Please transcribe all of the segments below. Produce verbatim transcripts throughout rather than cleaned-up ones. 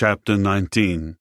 Chapter nineteen.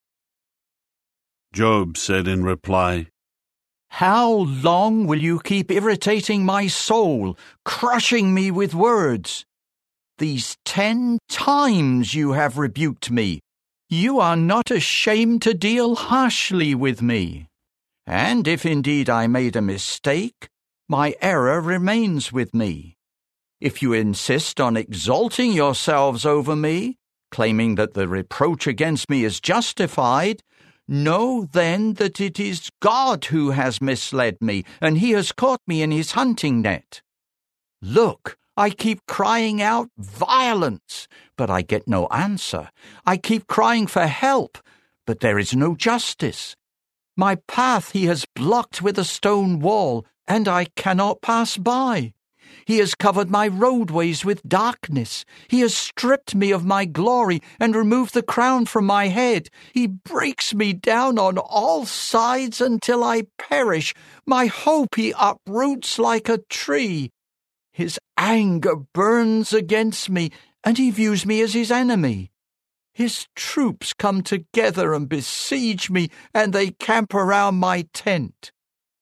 Job said in reply, "How long will you keep irritating my soul, crushing me with words? These ten times you have rebuked me. You are not ashamed to deal harshly with me. And if indeed I made a mistake, my error remains with me. If you insist on exalting yourselves over me, claiming that the reproach against me is justified, know then that it is God who has misled me, and he has caught me in his hunting net. Look, I keep crying out violence, but I get no answer. I keep crying for help, but there is no justice. My path he has blocked with a stone wall, and I cannot pass by. He has covered my roadways with darkness. He has stripped me of my glory and removed the crown from my head. He breaks me down on all sides until I perish. My hope he uproots like a tree. His anger burns against me, and he views me as his enemy. His troops come together and besiege me, and they camp around my tent.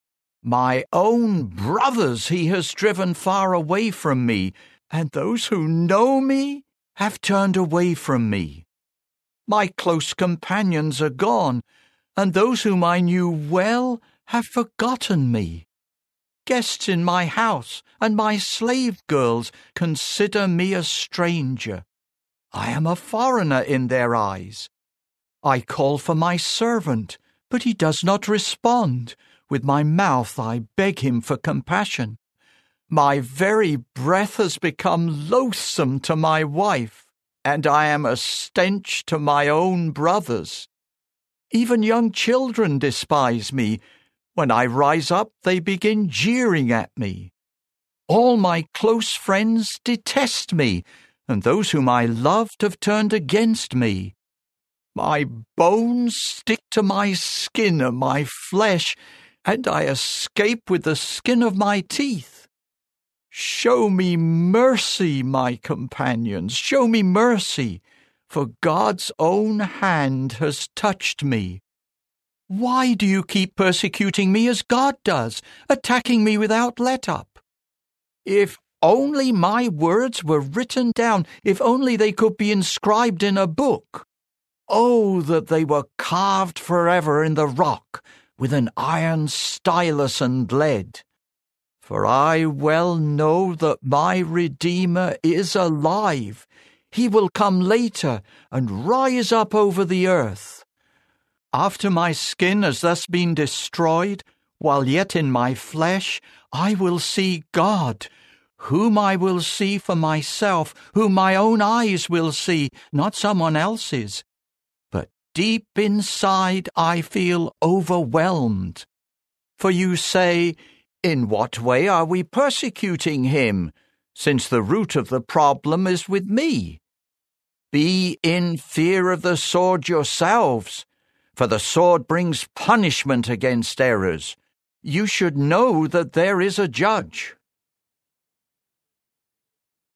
My own brothers he has driven far away from me, and those who know me have turned away from me. My close companions are gone, and those whom I knew well have forgotten me. Guests in my house and my slave girls consider me a stranger. I am a foreigner in their eyes. I call for my servant, but he does not respond. With my mouth I beg him for compassion. My very breath has become loathsome to my wife, and I am a stench to my own brothers. Even young children despise me. When I rise up, they begin jeering at me. All my close friends detest me, and those whom I loved have turned against me. My bones stick to my skin and my flesh, and I escape with the skin of my teeth. Show me mercy, my companions, show me mercy, for God's own hand has touched me. Why do you keep persecuting me as God does, attacking me without let-up? If only my words were written down, if only they could be inscribed in a book. Oh, that they were carved forever in the rock, with an iron stylus and lead. For I well know that my Redeemer is alive. He will come later and rise up over the earth. After my skin has thus been destroyed, while yet in my flesh, I will see God, whom I will see for myself, whom my own eyes will see, not someone else's. Deep inside I feel overwhelmed. For you say, in what way are we persecuting him, since the root of the problem is with me? Be in fear of the sword yourselves, for the sword brings punishment against errors. You should know that there is a judge.